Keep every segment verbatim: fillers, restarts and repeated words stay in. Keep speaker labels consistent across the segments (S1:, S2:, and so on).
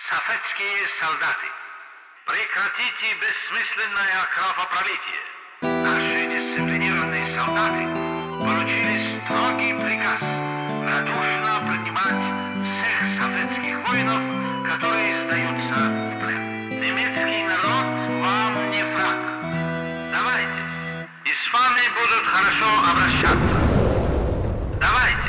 S1: Советские солдаты, прекратите бессмысленное кровопролитие. Наши дисциплинированные солдаты получили строгий приказ радушно принимать всех советских воинов, которые сдаются в плен. Немецкий народ вам не враг. Давайте, и с вами будут хорошо обращаться. Давайте.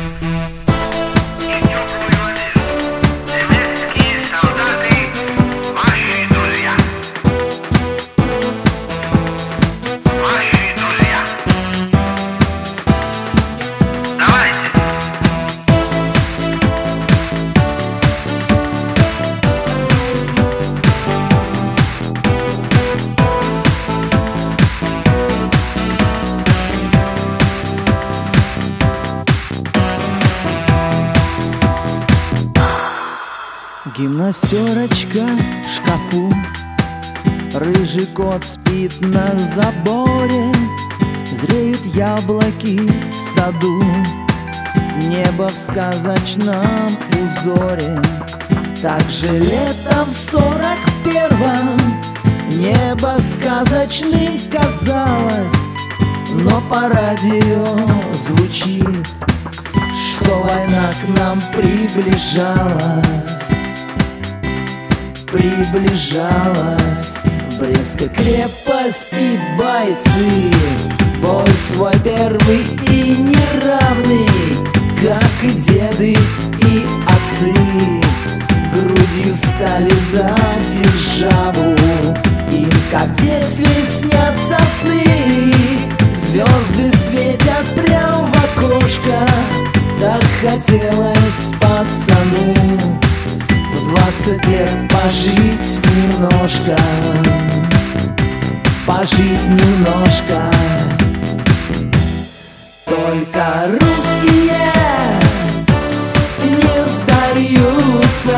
S2: Гимнастерочка в шкафу, рыжий кот спит на заборе, зреют яблоки в саду, небо в сказочном узоре. Так же летом в сорок первом небо сказочным казалось, но по радио звучит, что война к нам приближалась. Приближалась в Брестской крепости бойцы. Бой свой первый и неравный, как и деды и отцы. Грудью стали за державу, им как в детстве снятся сны. Звезды светят прям в окошко, так хотелось пацану в двадцать лет пожить немножко, пожить немножко. Только русские не сдаются,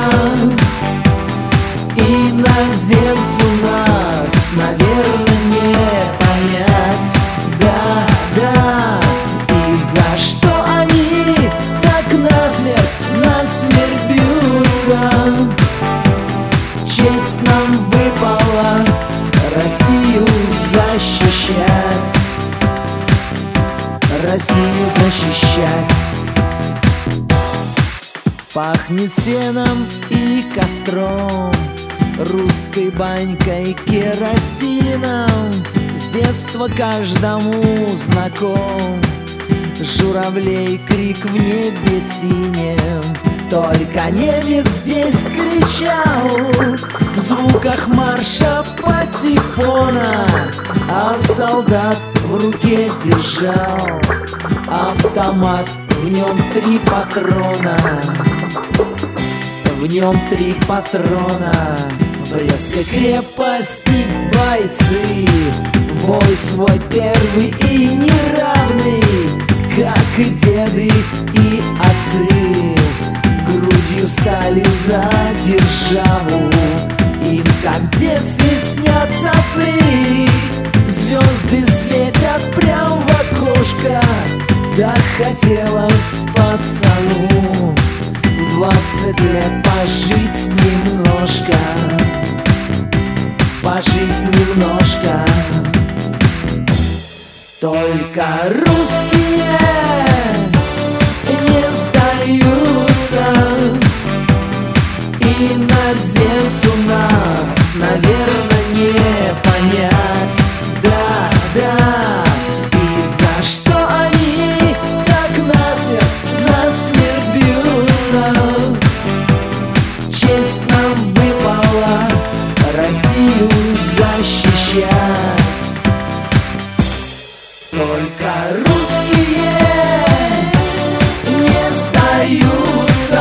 S2: иноземцу нас, наверное, не понять. Да, да, и за что они так насмерть, насмерть бьются? Честь нам выпала Россию защищать, Россию защищать. Пахнет сеном и костром, русской банькой, керосином. С детства каждому знаком журавлей крик в небе синем. Только немец здесь кричал в звуках марша патефона, а солдат в руке держал автомат, в нем три патрона, в нем три патрона. В Брестской крепости бойцы, в бой свой первый и неравный, как и деды и отцы. Грудью стали за державу, им как в детстве снятся сны. Звезды светят прям в окошко, так хотелось пацану в двадцать лет пожить немножко, пожить немножко. Только русские не сдаются, иноземцу нас, наверное, не понять. Да, да, и за что они так насмерть, насмерть бьются? Честь нам выпала Россию защищать. Только русские не сдаются,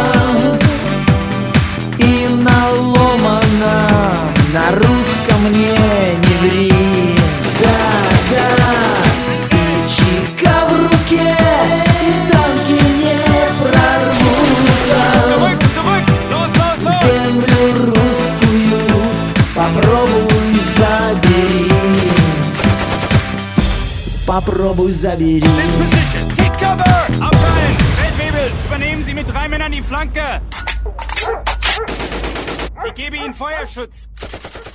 S2: и наломано на русском не, не ври. Да, да, и чека в руке, и танки не прорвутся. Землю русскую попробуй забери, попробуй забери.
S3: Übernehmen Sie mit drei Männern die Flanke! Gebe ihnen Feuerschutz.